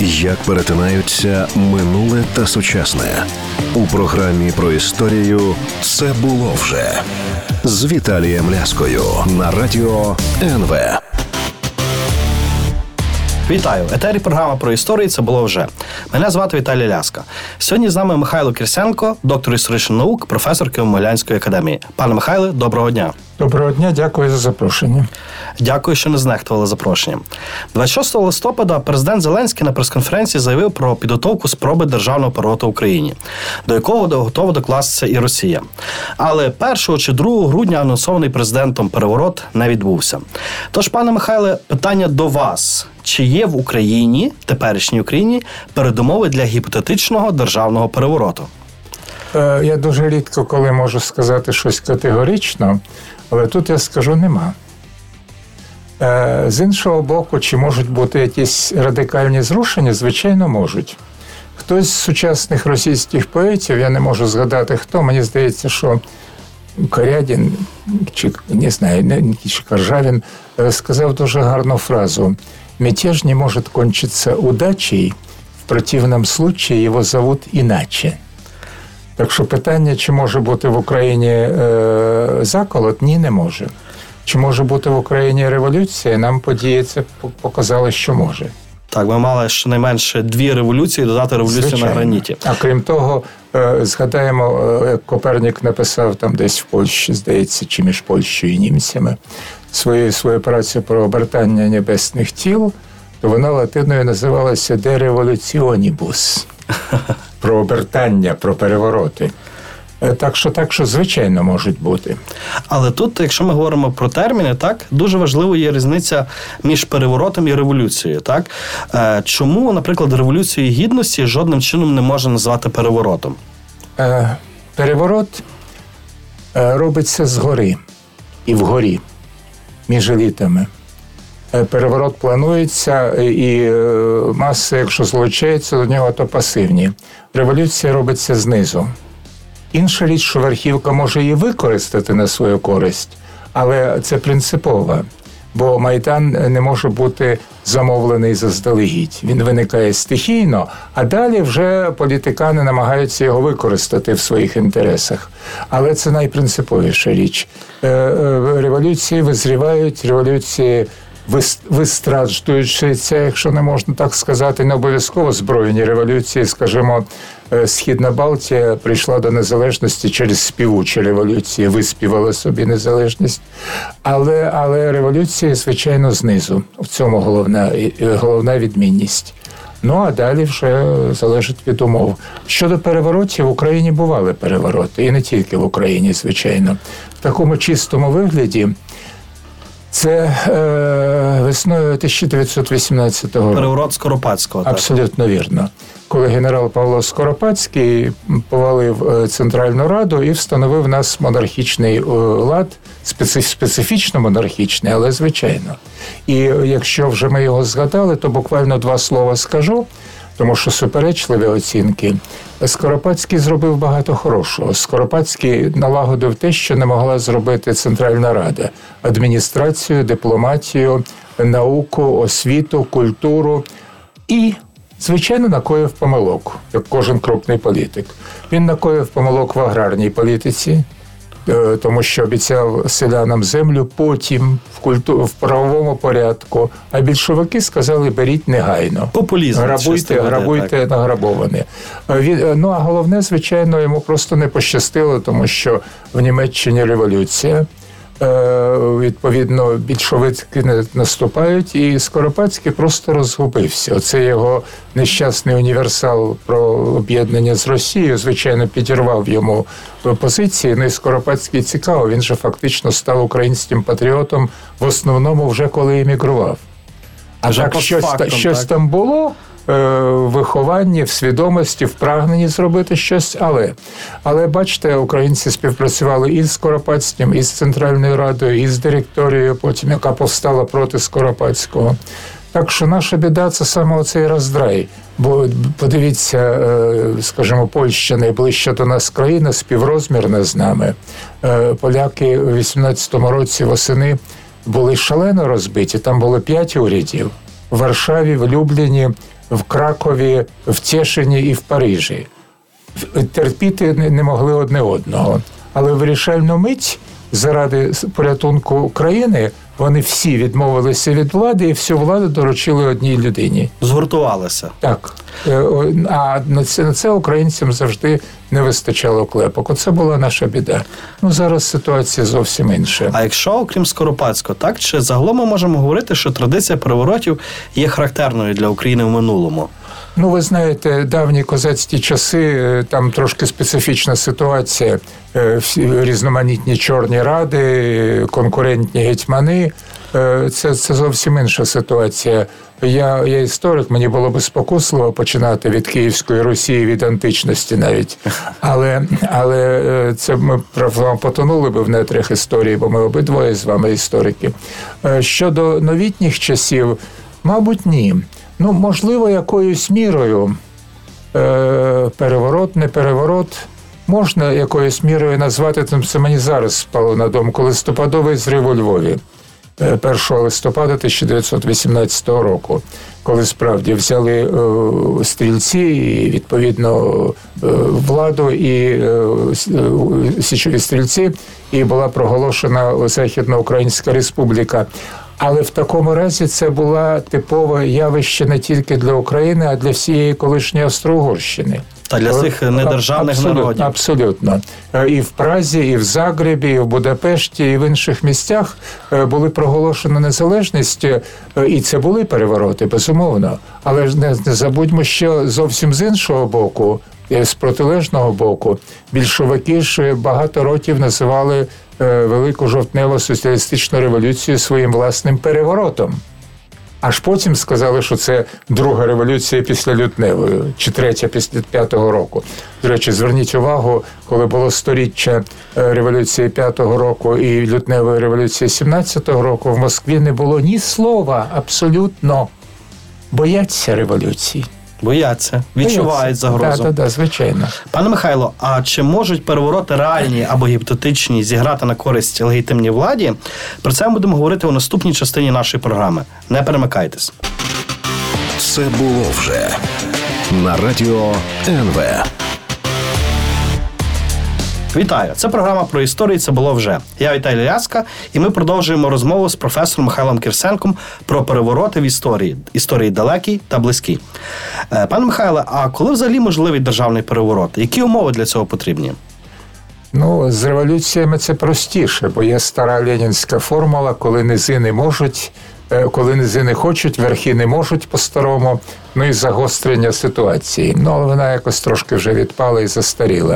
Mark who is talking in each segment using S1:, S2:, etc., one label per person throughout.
S1: Як перетинаються минуле та сучасне. У програмі про історію «Це було вже» з Віталієм Ляскою на радіо НВ.
S2: Вітаю! В етері програма про історію «Це було вже». Мене звати Віталій Ляска. Сьогодні з нами Михайло Кірсенко, доктор історичних наук, професор Києво-Могилянської академії. Пане Михайле, доброго дня!
S3: Доброго дня, дякую за запрошення.
S2: Дякую, що не знехтували запрошенням. 26 листопада президент Зеленський на прес-конференції заявив про підготовку спроби державного перевороту в Україні, до якого готова докластися і Росія. Але 1 чи 2 грудня анонсований президентом переворот не відбувся. Тож, пане Михайле, питання до вас. Чи є в Україні, теперішній Україні, передумови для гіпотетичного державного перевороту?
S3: Я дуже рідко коли можу сказати щось категорично, але тут я скажу нема. З іншого боку, чи можуть бути якісь радикальні зрушення? Звичайно, можуть. Хтось з сучасних російських поетів, я не можу згадати хто, мені здається, що Корядін, чи не знаю, чи Коржавін, сказав дуже гарну фразу: «Мятеж не может кончиться удачей, в противном случае его зовут иначе». Так що питання, чи може бути в Україні заколот? Ні, не може. Чи може бути в Україні революція? Нам події це показали, що може.
S2: Так, ми мали щонайменше 2 революції, додати революцію Звичайно. На граніті.
S3: А крім того, згадаємо, як Копернік написав там десь в Польщі, здається, чи між Польщею і німцями, свою працю про обертання небесних тіл, то вона латиною називалася «De revolutionibus». Про обертання, про перевороти. Так що, звичайно, можуть бути.
S2: Але тут, якщо ми говоримо про терміни, так, дуже важливо є різниця між переворотом і революцією, так? Чому, наприклад, Революцію Гідності жодним чином не можна назвати переворотом?
S3: Переворот робиться згори і вгорі, між елітами. Переворот планується, і маси, якщо злучаються до нього, то пасивні. Революція робиться знизу. Інша річ, що верхівка може її використати на свою користь, але це принципово, бо Майдан не може бути замовлений заздалегідь. Він виникає стихійно, а далі вже політикани намагаються його використати в своїх інтересах. Але це найпринциповіша річ. Революції визрівають, революції вистраждуючися, якщо не можна так сказати, не обов'язково збройні революції. Скажімо, Східна Балтія прийшла до незалежності через співучі революції, виспівала собі незалежність. Але революції, звичайно, знизу. В цьому головна відмінність. Ну, а далі вже залежить від умов. Щодо переворотів, в Україні бували перевороти. І не тільки в Україні, звичайно. В такому чистому вигляді це весною 1918 року.
S2: Переворот Скоропадського. Так.
S3: Абсолютно вірно. Коли генерал Павло Скоропадський повалив Центральну Раду і встановив в нас монархічний лад, специфічно монархічний, але звичайно. І якщо вже ми його згадали, то буквально 2 слова скажу, тому що суперечливі оцінки. Скоропадський зробив багато хорошого. Скоропадський налагодив те, що не могла зробити Центральна Рада. Адміністрацію, дипломатію, науку, освіту, культуру. І, звичайно, накоїв помилок, як кожен крупний політик. Він накоїв помилок в аграрній політиці, тому що обіцяв селянам землю, потім в правовому порядку. А більшовики сказали: беріть негайно.
S2: Популізм.
S3: Грабуйте награбоване. Ну, а головне, звичайно, йому просто не пощастило, тому що в Німеччині революція. Відповідно, більшовики не наступають, і Скоропадський просто розгубився. Оце його нещасний універсал про об'єднання з Росією, звичайно, підірвав йому позиції. Ну і Скоропадський цікаво, він же фактично став українським патріотом в основному вже коли емігрував. А вже так щось там було в вихованні, в свідомості, в прагненні зробити щось, але бачите, українці співпрацювали і з Скоропадським, і з Центральною Радою, і з директорією, потім, яка повстала проти Скоропадського. Так що наша біда – це саме оцей роздрай. Бо подивіться, скажімо, Польща найближча до нас країна, співрозмірна з нами. Поляки у 18-му році восени були шалено розбиті, там було 5 урядів. В Варшаві, в Любліні, в Кракові, в Тєшині і в Парижі. Терпіти не могли одне одного. Але в вирішальну мить заради порятунку країни вони всі відмовилися від влади і всю владу доручили одній людині.
S2: Згуртувалися.
S3: Так. А на це українцям завжди не вистачало клепок. Оце була наша біда. Зараз ситуація зовсім інша.
S2: А якщо, окрім Скоропадського, так, чи загалом ми можемо говорити, що традиція переворотів є характерною для України в минулому?
S3: Ви знаєте, давні козацькі часи, там трошки специфічна ситуація. Різноманітні чорні ради, конкурентні гетьмани. Це зовсім інша ситуація. Я історик, мені було би спокусливо починати від Київської Русі, від античності навіть. Але це ми потонули би в нетрях історії, бо ми обидвоє з вами історики. Щодо новітніх часів, мабуть, ні. Можливо, якоюсь мірою переворот, не переворот, можна якоюсь мірою назвати, це мені зараз спало на думку, листопадовий зрив у Львові 1 листопада 1918 року, коли справді взяли стрільці і, відповідно, владу і січові стрільці, і була проголошена Західноукраїнська Республіка. Але в такому разі це була типове явище не тільки для України, а для всієї колишньої Австро-Угорщини.
S2: Та для цих недержавних народів.
S3: Абсолютно. І в Празі, і в Загребі, і в Будапешті, і в інших місцях були проголошені незалежність, і це були перевороти, безумовно. Але ж не забудьмо, що зовсім з іншого боку, з протилежного боку, більшовики ж багато років називали Велику жовтнево-соціалістичну революцію своїм власним переворотом. Аж потім сказали, що це друга революція після лютневої, чи третя після 5-го року. До речі, зверніть увагу, коли було 100-річчя революції 5-го року і лютневої революції 17-го року, в Москві не було ні слова абсолютно. Бояться революції.
S2: Бояться, відчувають загрозу.
S3: Так, звичайно.
S2: Пане Михайло, а чи можуть перевороти реальні або гіпотетичні зіграти на користь легітимній владі? Про це ми будемо говорити у наступній частині нашої програми. Не перемикайтесь.
S1: Це було вже на радіо НВ.
S2: Вітаю! Це програма про історію «Це було вже». Я Віталій Ляска, і ми продовжуємо розмову з професором Михайлом Кірсенком про перевороти в історії далекій та близькій. Пане Михайле, а коли взагалі можливий державний переворот? Які умови для цього потрібні?
S3: З революціями це простіше, бо є стара ленінська формула, коли низи не можуть, коли низи не хочуть, верхи не можуть по-старому, і загострення ситуації. Але вона якось трошки вже відпала і застаріла.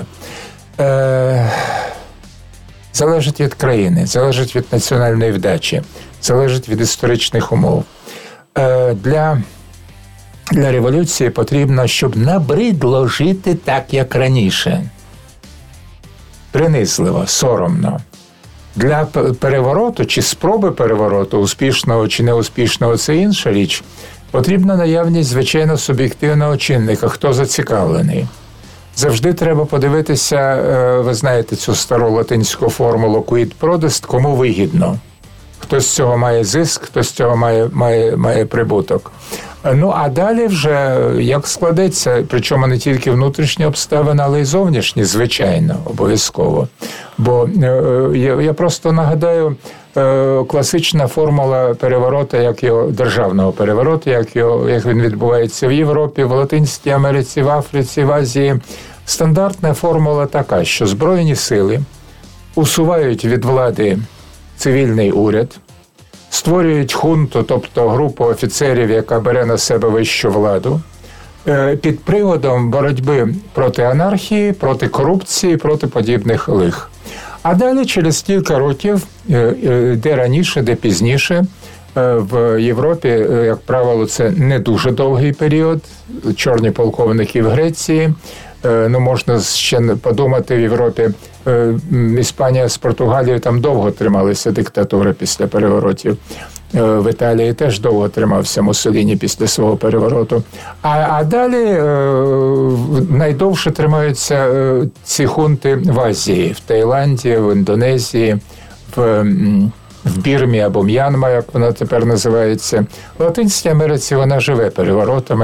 S3: Залежить від країни, залежить від національної вдачі, залежить від історичних умов. Для революції потрібно, щоб набридло жити так, як раніше. Принизливо, соромно. Для перевороту чи спроби перевороту, успішного чи неуспішного, це інша річ, потрібна наявність, звичайно, суб'єктивного чинника, хто зацікавлений. Завжди треба подивитися, ви знаєте цю стару латинську формулу «quid prodest», кому вигідно. Хто з цього має зиск, хто з цього має прибуток. А далі вже як складеться, причому не тільки внутрішні обставини, але й зовнішні, звичайно, обов'язково. Бо я просто нагадаю, класична формула перевороту, державного перевороту, як він відбувається в Європі, в Латинській Америці, в Африці, в Азії. Стандартна формула така, що збройні сили усувають від влади цивільний уряд, створюють хунту, тобто групу офіцерів, яка бере на себе вищу владу, під приводом боротьби проти анархії, проти корупції, проти подібних лих. А далі через кілька років, де раніше, де пізніше, в Європі, як правило, це не дуже довгий період, чорні полковники в Греції, можна ще подумати, в Європі Іспанія з Португалією там довго трималися диктатури після переворотів. В Італії теж довго тримався Муссоліні після свого перевороту. А далі найдовше тримаються ці хунти в Азії, в Таїланді, в Індонезії, в Бірмі або М'янма, як вона тепер називається. В Латинській Америці вона живе переворотами.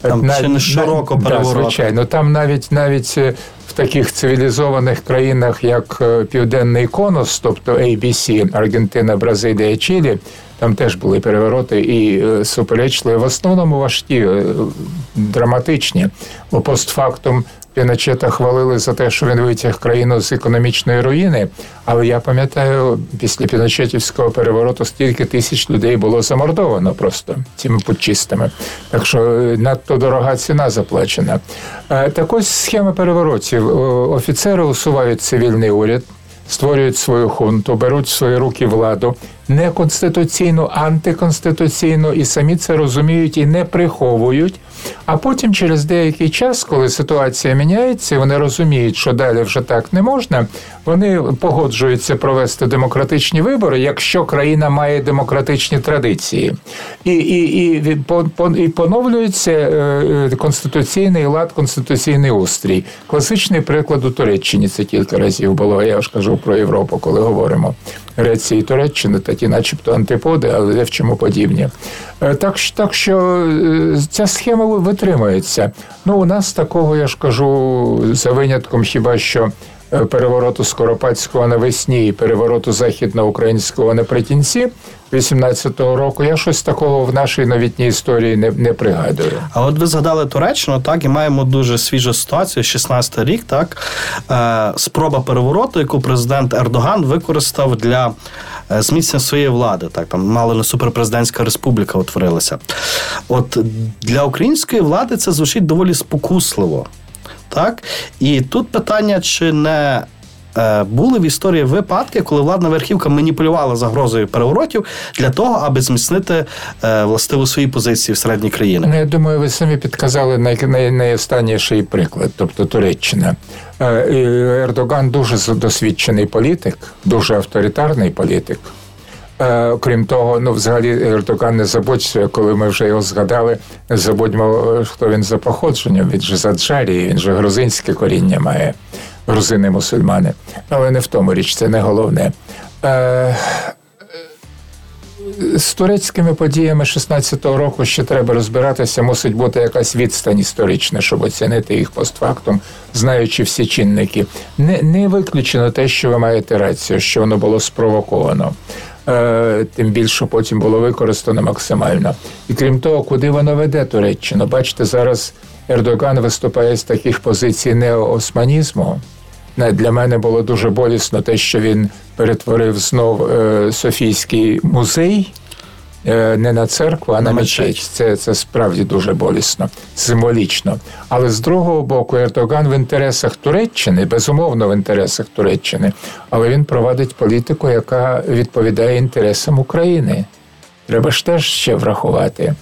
S2: Там чи не щороку перевороти.
S3: Звичайно, там навіть в таких цивілізованих країнах, як Південний Конус, тобто ABC, Аргентина, Бразилія, Чилі, там теж були перевороти і суперечливі, в основному важкі, драматичні, бо постфактум Піночета хвалили за те, що він витяг країну з економічної руїни, але я пам'ятаю, після піночетівського перевороту стільки тисяч людей було замордовано просто цими путчистами. Так що надто дорога ціна заплачена. Так ось схема переворотів. Офіцери усувають цивільний уряд, створюють свою хунту, беруть в свої руки владу, неконституційну, антиконституційну, і самі це розуміють і не приховують. А потім через деякий час, коли ситуація міняється, вони розуміють, що далі вже так не можна, вони погоджуються провести демократичні вибори, якщо країна має демократичні традиції. І поновлюється конституційний лад, конституційний устрій. Класичний приклад у Туреччині, це кілька разів було, я ж кажу про Європу, коли говоримо. Греція і Туреччина такі начебто антиподи, але в чому подібні. Так що ця схема витримується. У нас такого, я ж кажу, за винятком хіба що перевороту Скоропадського навесні і перевороту західноукраїнського наприкінці 18-го року, я щось такого в нашій новітній історії не пригадую.
S2: А от ви згадали Туреччину, так, і маємо дуже свіжу ситуацію, 16-й рік, так, спроба перевороту, яку президент Ердоган використав для зміцнення своєї влади, так, там мало не суперпрезидентська республіка утворилася. От для української влади це звучить доволі спокусливо. Так? І тут питання, чи не були в історії випадки, коли владна верхівка маніпулювала загрозою переворотів для того, аби зміцнити властиву свої позиції в середній країни?
S3: Я думаю, ви самі підказали найостанніший приклад, тобто Туреччина. Ердоган дуже досвідчений політик, дуже авторитарний політик. Крім того, взагалі Ердоган, не забудь, коли ми вже його згадали, не забудьмо, хто він за походженням, він же з Аджарії, він же грузинське коріння має, грузини-мусульмани. Але не в тому річ, це не головне. З турецькими подіями 16-го року ще треба розбиратися, мусить бути якась відстань історична, щоб оцінити їх постфактум, знаючи всі чинники. Не виключено те, що ви маєте рацію, що воно було спровоковано. Тим більше потім було використано максимально. І крім того, куди воно веде Туреччину? Бачите, зараз Ердоган виступає з таких позицій неоосманізму. Для мене було дуже болісно те, що він перетворив знов Софійський музей не на церкву, а на мечеть. Це справді дуже болісно, символічно. Але з другого боку, Ердоган в інтересах Туреччини, безумовно в інтересах Туреччини, але він провадить політику, яка відповідає інтересам України. Треба ж теж ще врахувати.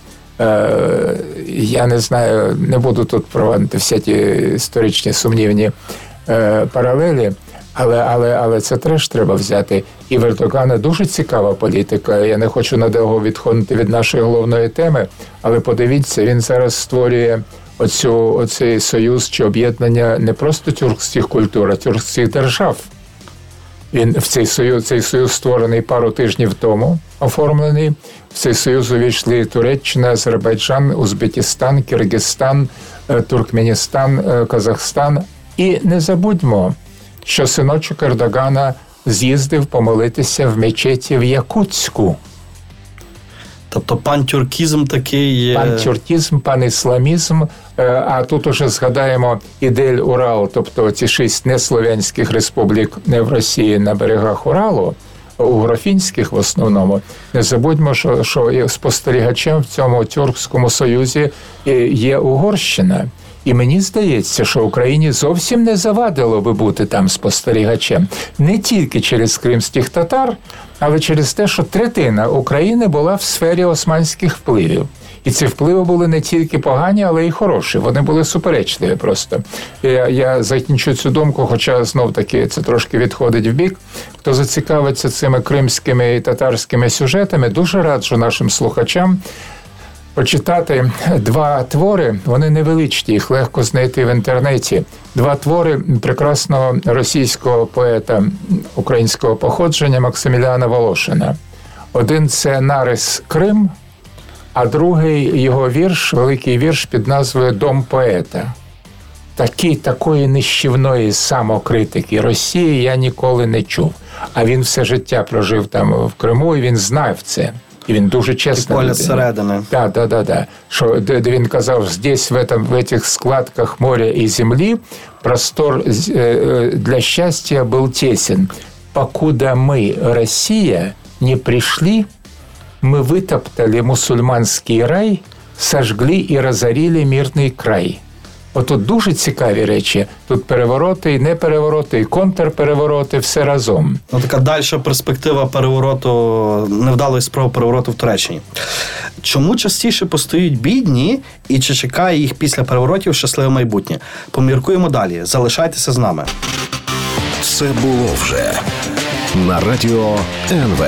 S3: Я не знаю, не буду тут провадити всі ті історичні сумнівні паралелі, але це теж треба взяти. І в Ердогана дуже цікава політика. Я не хочу надовго відходити від нашої головної теми, але подивіться, він зараз створює оцей союз чи об'єднання не просто тюркських культур, а тюркських держав. Він цей союз створений пару тижнів тому, оформлений. В цей союз увійшли Туреччина, Азербайджан, Узбекистан, Киргизстан, Туркменістан, Казахстан. І не забудьмо, що синочок Ердогана з'їздив помолитися в мечеті в Якутську.
S2: Тобто пантюркізм такий...
S3: Пантюркізм, панісламізм, а тут уже згадаємо Ідель-Урал, тобто ці 6 неслов'янських республік не в Росії на берегах Уралу, угрофінських в основному. Не забудьмо, що спостерігачем в цьому Тюркському союзі є Угорщина. І мені здається, що Україні зовсім не завадило би бути там спостерігачем. Не тільки через кримських татар, але через те, що третина України була в сфері османських впливів. І ці впливи були не тільки погані, але й хороші. Вони були суперечливі просто. Я закінчу цю думку, хоча знов-таки це трошки відходить в бік. Хто зацікавиться цими кримськими і татарськими сюжетами, дуже раджу нашим слухачам почитати 2 твори, вони невеличкі, їх легко знайти в інтернеті. 2 твори прекрасного російського поета українського походження Максиміліана Волошина. Один – це «Нарис Крим», А другий його вірш, великий вірш під назвою «Дом поета». Такої нищівної самокритики Росії я ніколи не чув. А він все життя прожив там в Криму, і він знав це. І він дуже чесно.
S2: Поля зсередини.
S3: Так. Що, де він казав, здесь, в этих складках моря и земли, простор для счастья был тесен. Покуда мы, Россия, не пришли, мы вытоптали мусульманский рай, сожгли и разорили мирный край. Отут дуже цікаві речі. Тут перевороти, і не перевороти, і контрперевороти, все разом.
S2: Така дальша перспектива перевороту, невдалої спроби перевороту в Туреччині. Чому частіше постають бідні і чи чекає їх після переворотів щасливе майбутнє? Поміркуємо далі. Залишайтеся з нами.
S1: Це було вже на радіо НВ.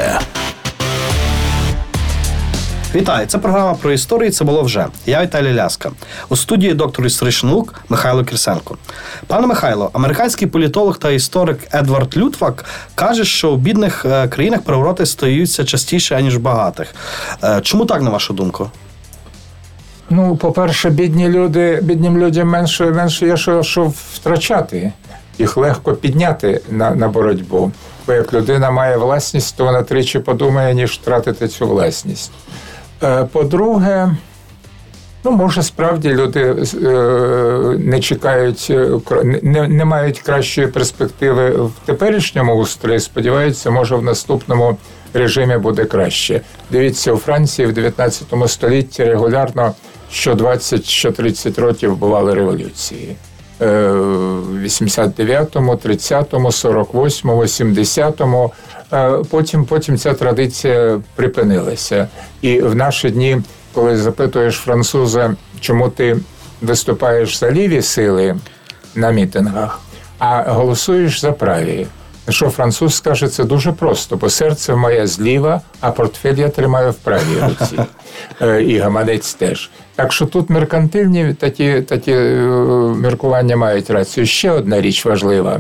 S2: Вітаю, це програма про історію, це було вже. Я Віталій Ляска. У студії доктор історичних наук Михайло Кірсенко. Пане Михайло, американський політолог та історик Едвард Лютвак каже, що в бідних країнах перевороти стаються частіше, аніж в багатих. Чому так, на вашу думку?
S3: По-перше, біднім людям менше є що втрачати. Їх легко підняти на боротьбу. Бо як людина має власність, то вона тричі подумає, ніж втратити цю власність. По-друге, може справді люди не чекають, не мають кращої перспективи в теперішньому устрої, сподіваються, може в наступному режимі буде краще. Дивіться, у Франції в 19 столітті регулярно що 20, що 30 років бували революції. В 89-му, 30-му, 48-му, 70-му. Потім ця традиція припинилася. І в наші дні, коли запитуєш француза, чому ти виступаєш за ліві сили на мітингах, а голосуєш за праві, що француз скаже, це дуже просто, бо серце моє зліва, а портфель я тримаю в правій руці. І гаманець теж. Так що тут меркантильні такі міркування мають рацію. Ще одна річ важлива.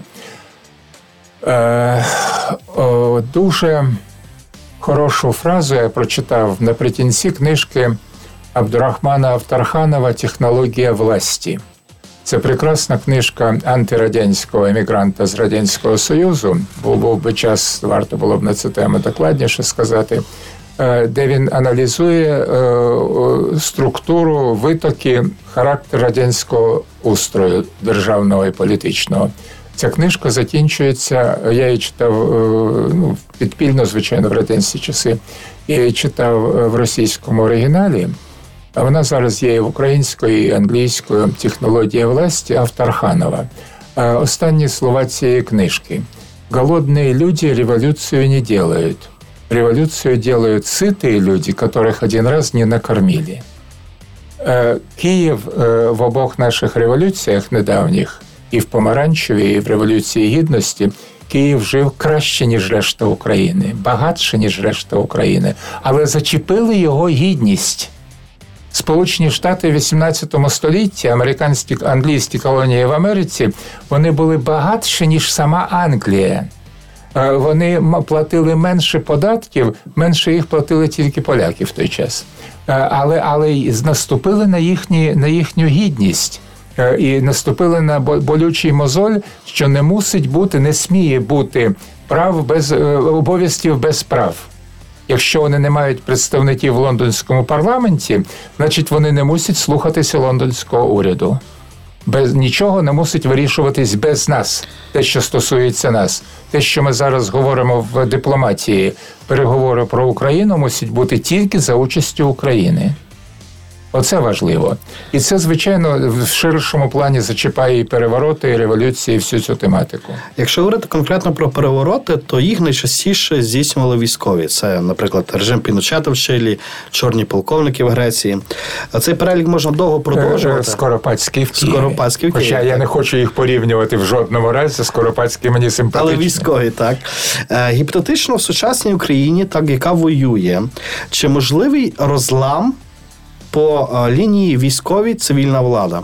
S3: Дуже хорошу фразу я прочитав наприкінці книжки Абдурахмана Авторханова «Технологія власті». Це прекрасна книжка антирадянського емігранта з Радянського Союзу. Був би час, варто було б на цю тему докладніше сказати, де він аналізує структуру, витоки, характер радянського устрою державного і політичного. Ця книжка закінчується, я її читав підпільно, звичайно, в радянські часи, я її читав в російському оригіналі, а вона зараз є і в українською, і англійською «Технологія власті» Авторханова. Останні слова цієї книжки. «Голодные люди революцию не делают. Революцию делают сытые люди, которых один раз не накормили». Київ в обох наших революціях недавніх, і в Помаранчевій, і в Революції Гідності, Київ жив краще, ніж решта України, багатше, ніж решта України, але зачепили його гідність. Сполучені Штати в 18 столітті, англійські колонії в Америці, вони були багатші, ніж сама Англія. Вони платили менше податків, менше їх платили тільки поляки в той час. Але наступили на їхню гідність. І наступили на болючий мозоль, що не сміє бути обов'язків без прав. Якщо вони не мають представників в лондонському парламенті, значить вони не мусять слухатися лондонського уряду. Нічого не мусить вирішуватись без нас, те, що стосується нас. Те, що ми зараз говоримо в дипломатії, переговори про Україну мусять бути тільки за участю України. Оце важливо. І це, звичайно, в ширшому плані зачіпає і перевороти, і революції, і всю цю тематику.
S2: Якщо говорити конкретно про перевороти, то їх найчастіше здійснювали військові. Це, наприклад, режим Піночета в Чилі, чорні полковники в Греції. Цей перелік можна довго продовжувати.
S3: Скоропадський в Києві. Хоча я не хочу їх порівнювати в жодному разі, Скоропадський мені симпатичний.
S2: Але військові, так. Гіпотетично в сучасній Україні, так, яка воює, чи можливий розлам по лінії військовій цивільна влада?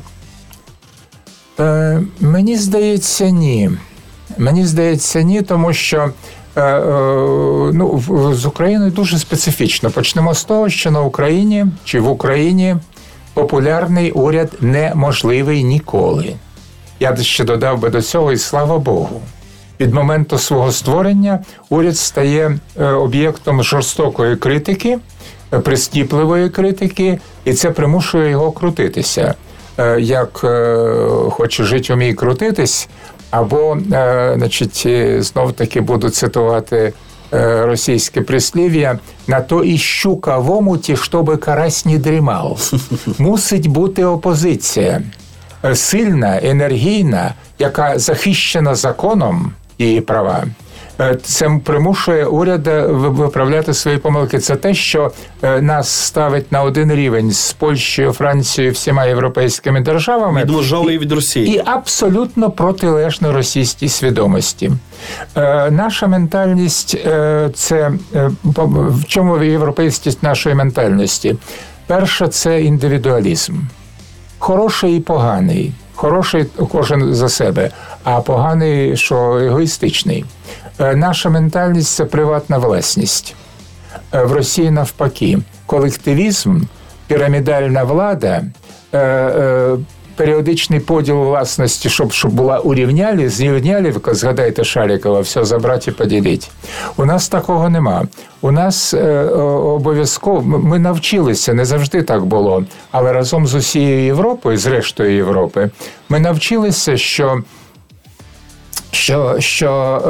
S3: Мені здається, ні. Тому що З Україною дуже специфічно. Почнемо з того, що на Україні чи в Україні популярний уряд неможливий ніколи. Я ще додав би до цього, і слава Богу. Від моменту свого створення уряд стає об'єктом жорстокої критики, прискіпливої критики, і це примушує його крутитися. Як хоче жити, умій крутитись, або, знов-таки буду цитувати російське прислів'я, на то і щука в омуті, щоби карась не дрімав. Мусить бути опозиція. Сильна, енергійна, яка захищена законом, її права. Це примушує уряд виправляти свої помилки. Це те, що нас ставить на один рівень з Польщею, Францією, всіма європейськими державами.
S2: Відмежовує від Росії.
S3: І абсолютно протилежно російській свідомості. Наша ментальність – це… В чому європейськість нашої ментальності? Перше – це індивідуалізм. Хороший і поганий. Хороший кожен за себе, а поганий, що егоїстичний. Наша ментальність – це приватна власність. В Росії навпаки. Колективізм, пірамідальна влада, періодичний поділ власності, щоб була зрівняли, згадайте Шарікова, все забрати і поділити. У нас такого нема. У нас обов'язково, ми навчилися, не завжди так було, але разом з усією Європою, з рештою Європи, ми навчилися, що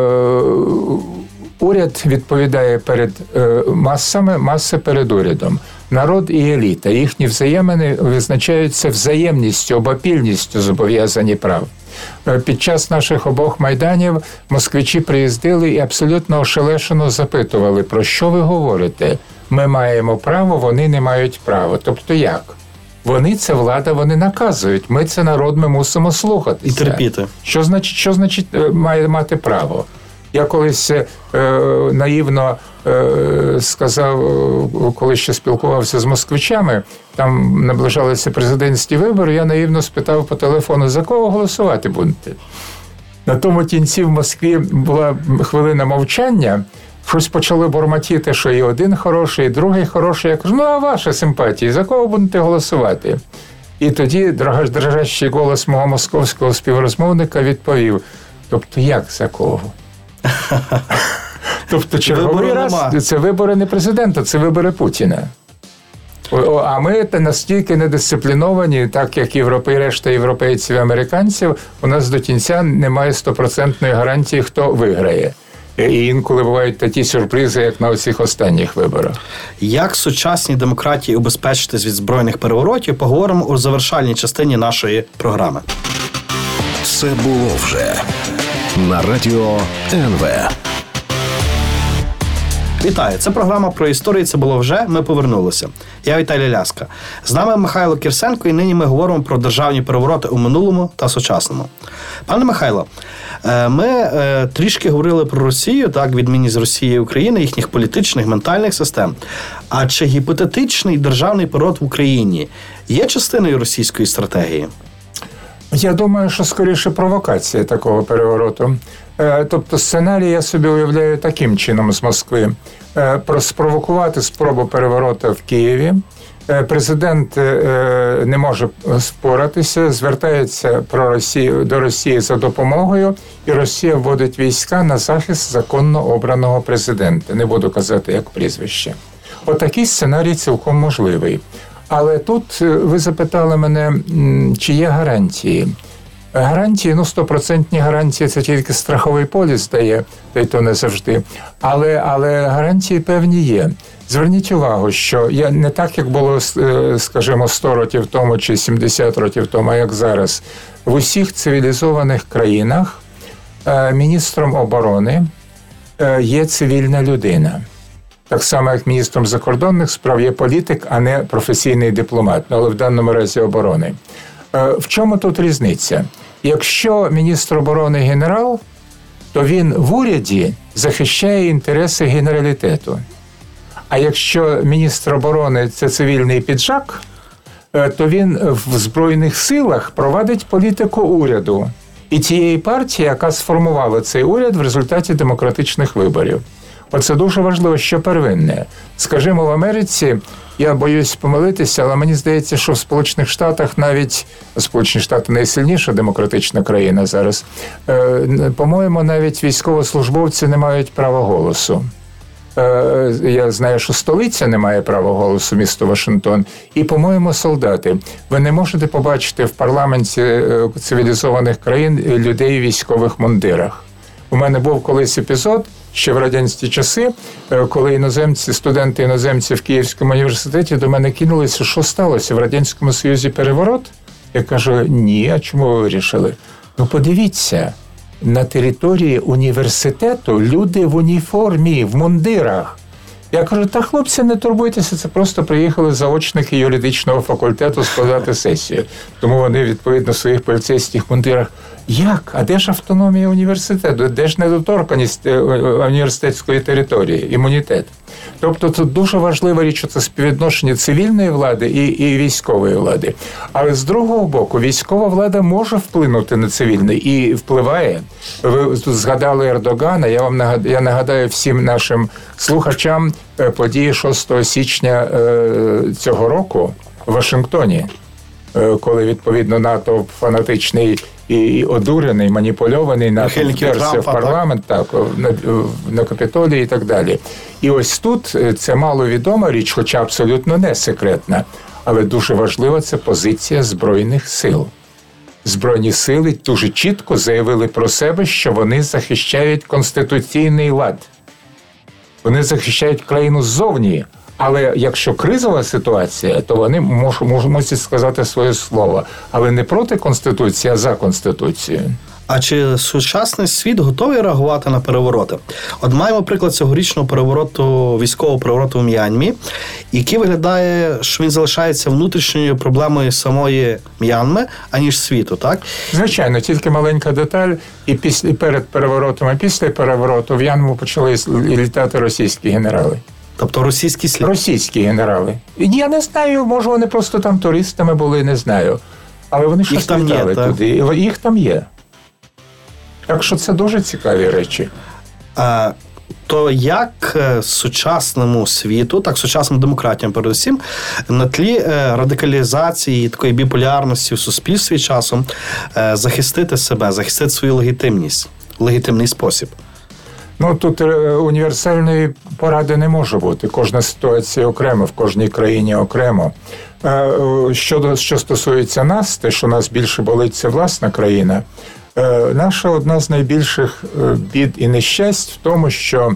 S3: уряд відповідає перед масами, маси перед урядом. Народ і еліта, їхні взаємини визначаються взаємністю, обопільністю зобов'язані прав. Під час наших обох майданів москвичі приїздили і абсолютно ошелешено запитували, про що ви говорите? Ми маємо право, вони не мають права. Тобто як? Вони – це влада, вони наказують. Ми – це народ, ми мусимо слухатися.
S2: І терпіти.
S3: Що значить має мати право? Я колись наївно сказав, коли ще спілкувався з москвичами, там наближалися президентські вибори, я наївно спитав по телефону, за кого голосувати будете? На тому кінці в Москві була хвилина мовчання, щось почали бормотіти, що і один хороший, і другий хороший. Я кажу, а ваша симпатія, за кого будете голосувати? І тоді дрожащий голос мого московського співрозмовника відповів, тобто як за кого? Тобто черговий раз це вибори не президента, це вибори Путіна. А ми настільки недисципліновані, так як решта європейців і американців, у нас до кінця немає 100% гарантії, хто виграє. І інколи бувають такі сюрпризи, як на оцих останніх виборах.
S2: Як сучасній демократії убезпечитись від збройних переворотів, поговоримо у завершальній частині нашої програми.
S1: Це було вже на радіо НВ.
S2: Вітаю, це програма про історію, це було вже, ми повернулися. Я Віталій Ляска. З нами Михайло Кірсенко, і нині ми говоримо про державні перевороти у минулому та сучасному. Пане Михайло, ми трішки говорили про Росію, так, відмінність Росії і України, їхніх політичних, ментальних систем. А чи гіпотетичний державний переворот в Україні є частиною російської стратегії?
S3: Я думаю, що скоріше провокація такого перевороту. Тобто сценарій я собі уявляю таким чином з Москви. Спровокувати спробу перевороту в Києві. Президент не може споратися, звертається до Росії за допомогою, і Росія вводить війська на захист законно обраного президента. Не буду казати, як прізвище. Отакий сценарій цілком можливий. Але тут ви запитали мене, чи є гарантії. Гарантії, 100% гарантії, це тільки страховий поліс дає, та й то не завжди. Але гарантії певні є. Зверніть увагу, що не так, як було, скажімо, 100 років тому чи 70 років тому, як зараз. В усіх цивілізованих країнах міністром оборони є цивільна людина. Так само, як міністром закордонних справ є політик, а не професійний дипломат, але в даному разі оборони. В чому тут різниця? Якщо міністр оборони генерал, то він в уряді захищає інтереси генералітету. А якщо міністр оборони – це цивільний піджак, то він в Збройних силах провадить політику уряду. і тієї партії, яка сформувала цей уряд в результаті демократичних виборів. Оце дуже важливо, що первинне. Скажімо, в Америці, я боюсь помилитися, але мені здається, що в Сполучених Штатах навіть, Сполучені Штати найсильніша демократична країна зараз, по-моєму, навіть військовослужбовці не мають права голосу. Я знаю, що столиця не має права голосу, місто Вашингтон, і, по-моєму, солдати. Ви не можете побачити в парламенті цивілізованих країн людей у військових мундирах. У мене був колись епізод, ще в радянські часи, коли студенти-іноземці в Київському університеті до мене кинулися, що сталося, в Радянському Союзі переворот? Я кажу, ні, а чому ви вирішили? Ну, подивіться, на території університету люди в уніформі, в мундирах. Я кажу, та хлопці, не турбуйтеся, це просто приїхали заочники юридичного факультету складати сесію. Тому вони, відповідно, в своїх поліцейських мундирах. Як? А де ж автономія університету? Де ж недоторканість університетської території, імунітет? Тобто тут дуже важлива річ, це співвідношення цивільної влади і військової влади. Але з другого боку, військова влада може вплинути на цивільний і впливає. Ви тут згадали Ердогана, я нагадаю всім нашим слухачам події 6 січня цього року в Вашингтоні, коли, відповідно, НАТО фанатичний і одурений, маніпульований, НАТО втерся в парламент, на Капітолії і так далі. І ось тут це маловідома річ, хоча абсолютно не секретна, але дуже важлива це позиція Збройних сил. Збройні сили дуже чітко заявили про себе, що вони захищають конституційний лад. Вони захищають країну ззовні. Але якщо кризова ситуація, то вони можуть сказати своє слово. Але не проти Конституції, а за Конституцією.
S2: А чи сучасний світ готовий реагувати на перевороти? От маємо приклад цьогорічного військового перевороту в М'янмі, який виглядає, що він залишається внутрішньою проблемою самої М'янми, аніж світу, так?
S3: Звичайно, тільки маленька деталь. І перед переворотом, і після перевороту в М'янму почали літати російські генерали.
S2: Тобто російські слід?
S3: Російські генерали. Я не знаю, може вони просто там туристами були, не знаю. Але вони щось літали туди. Їх там є. Так що це дуже цікаві речі.
S2: То як сучасному світу, так сучасним демократіям передусім, на тлі радикалізації, такої біполярності в суспільстві часом захистити себе, захистити свою легітимність в легітимний спосіб?
S3: Ну, тут універсальної поради не може бути. Кожна ситуація окремо, в кожній країні окремо. Що стосується нас, те, що нас більше болить, це власна країна. Наша одна з найбільших бід і нещасть в тому, що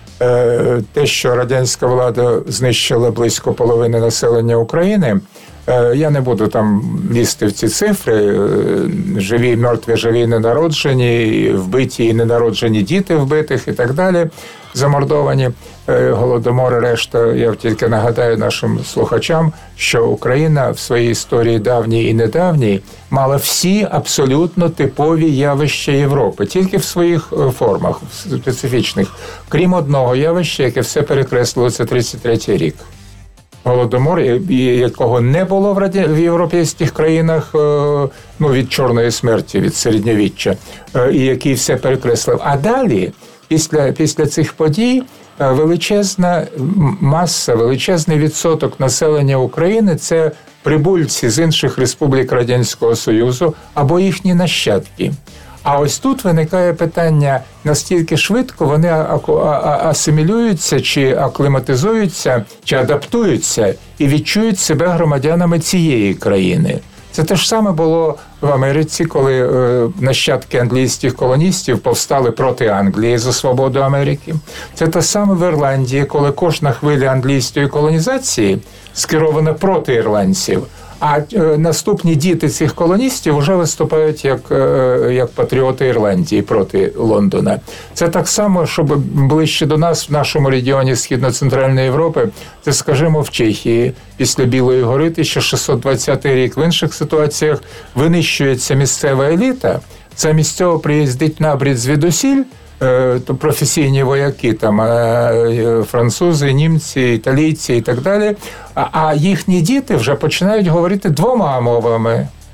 S3: те, що радянська влада знищила близько половини населення України, я не буду там лізти в ці цифри, живі, мертві, живі, ненароджені, вбиті і ненароджені діти вбитих і так далі, замордовані, голодомори, решта. Я тільки нагадаю нашим слухачам, що Україна в своїй історії давній і недавній мала всі абсолютно типові явища Європи, тільки в своїх формах специфічних, крім одного явища, яке все перекреслило, це 33-й рік. Голодомор, якого не було в європейських країнах, від чорної смерті, від середньовіччя, і який все перекреслив. А далі, після цих подій, величезна маса, величезний відсоток населення України – це прибульці з інших республік Радянського Союзу або їхні нащадки. А ось тут виникає питання, настільки швидко вони асимілюються, чи акліматизуються, чи адаптуються і відчують себе громадянами цієї країни. Це те ж саме було в Америці, коли нащадки англійських колоністів повстали проти Англії за свободу Америки. Це те саме в Ірландії, коли кожна хвиля англійської колонізації скерована проти ірландців. А наступні діти цих колоністів вже виступають як патріоти Ірландії проти Лондона. Це так само, щоб ближче до нас, в нашому регіоні Східно-Центральної Європи, це, скажімо, в Чехії після Білої гори, 1620 рік. В інших ситуаціях винищується місцева еліта, замість цього приїздить набрід звідусіль, то професійні вояки, там французи, німці, італійці і так далі, а їхні діти вже починають говорити двома мовами.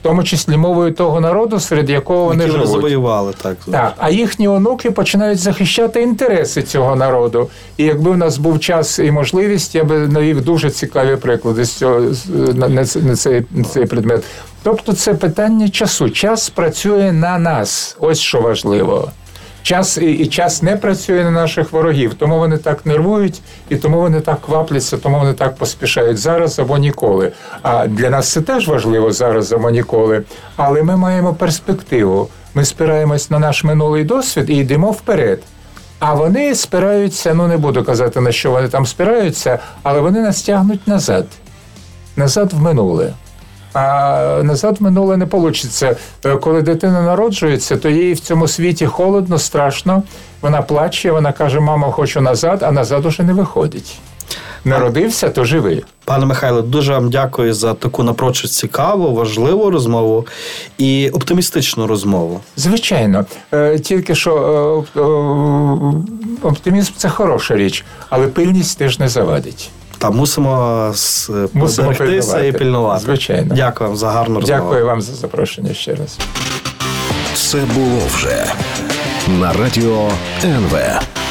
S3: тому числі мовою того народу, серед якого вони живуть.
S2: Завоювали, так.
S3: Так, а їхні онуки починають захищати інтереси цього народу. І якби в нас був час і можливість, я би навів дуже цікаві приклади з цього, на цей предмет. Тобто це питання часу. Час працює на нас. Ось що важливо. Час не працює на наших ворогів, тому вони так нервують, і тому вони так квапляться, тому вони так поспішають зараз або ніколи. А для нас це теж важливо зараз або ніколи. Але ми маємо перспективу. Ми спираємось на наш минулий досвід і йдемо вперед. А вони спираються, не буду казати, на що вони там спираються, але вони нас тягнуть назад. Назад в минуле. А назад в минуле не вийде. Коли дитина народжується, то їй в цьому світі холодно, страшно. Вона плаче, вона каже, мамо, хочу назад, а назад уже не виходить. Народився, то живи.
S2: Пане Михайло, дуже вам дякую за таку напрочуд цікаву, важливу розмову і оптимістичну розмову.
S3: Звичайно. Тільки що оптимізм – це хороша річ, але пильність теж не завадить.
S2: Та мусимо берегтися і пильнувати.
S3: Звичайно.
S2: Дякую вам за гарну розмову.
S3: Дякую вам за запрошення ще раз.
S1: Це було вже на радіо НВ.